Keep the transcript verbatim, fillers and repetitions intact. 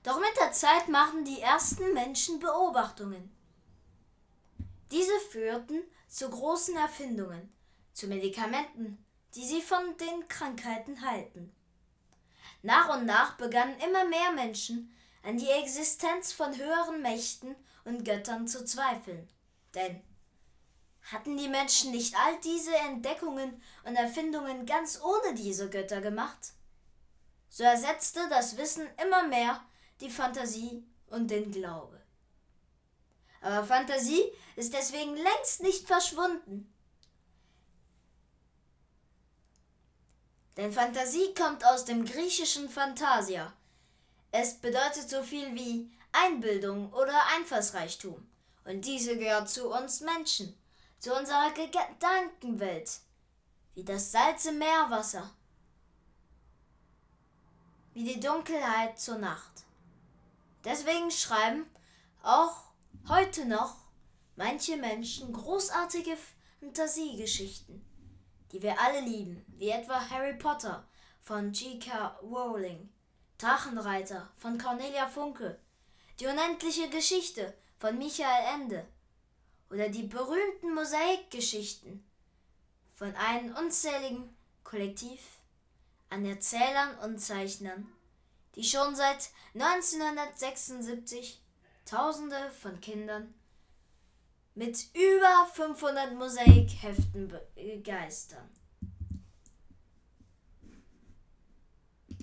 Doch mit der Zeit machten die ersten Menschen Beobachtungen. Diese führten zu großen Erfindungen, zu Medikamenten, die sie von den Krankheiten heilten. Nach und nach begannen immer mehr Menschen an die Existenz von höheren Mächten und Göttern zu zweifeln. Denn hatten die Menschen nicht all diese Entdeckungen und Erfindungen ganz ohne diese Götter gemacht? So ersetzte das Wissen immer mehr die Fantasie und den Glaube. Aber Fantasie ist deswegen längst nicht verschwunden. Denn Fantasie kommt aus dem griechischen Phantasia. Es bedeutet so viel wie Einbildung oder Einfallsreichtum. Und diese gehört zu uns Menschen, zu unserer Gedankenwelt, wie das Salz im Meerwasser, wie die Dunkelheit zur Nacht. Deswegen schreiben auch heute noch manche Menschen großartige Fantasiegeschichten, die wir alle lieben, wie etwa Harry Potter von J K Rowling, Drachenreiter von Cornelia Funke, die unendliche Geschichte von Michael Ende oder die berühmten Mosaikgeschichten von einem unzähligen Kollektiv an Erzählern und Zeichnern, die schon seit neunzehnhundertsechsundsiebzig Tausende von Kindern mit über fünfhundert Mosaikheften begeistern.